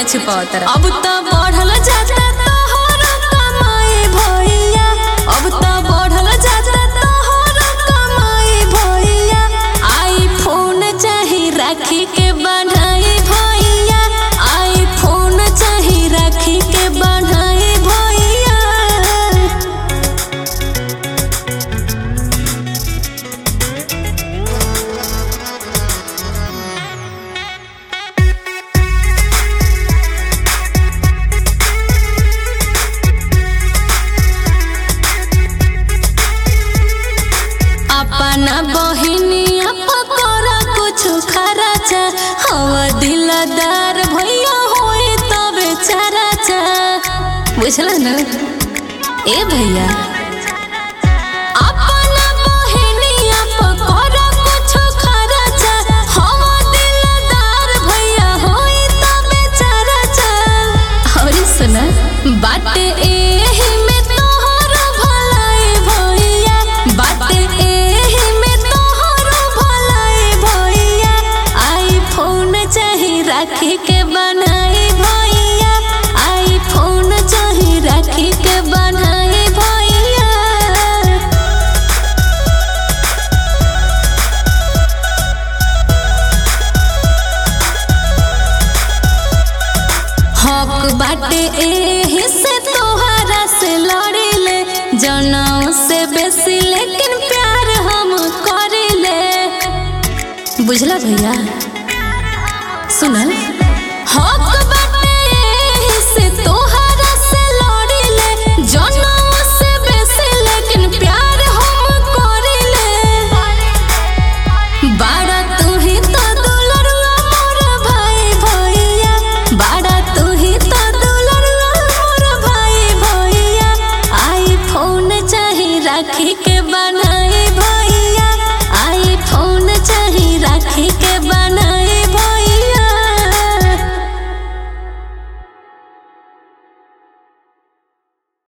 छुपावत रहा। अब तो बढ़ल जाता तोहर कमाई भैया, अब तो बढ़ल जाता तोहर कमाई भैया। आईफोन चाही राखी के बढ़ाई भैया, आईफोन चाही राखी के बढ़ाई भैया। अपना बहिनिया पकड़ा कुछ खराचा, हवा दिलदार भैया होई तबे चराचा। बुझला न ए भैया, अपना बहिनिया पकड़ा कुछ खराचा, हवा दिलदार भैया होई तबे चराचा। और सुना बाटे एही में तोहर भलाई भैया, बाटे राखी के बनाई भैया, आईफोन चाही राखी के बनाई भैया। हक बाटे एही से तोहरा से लड़िले, जनों से बेसी लेकिन प्यार हम करिले। बुझला भैया, सुना हो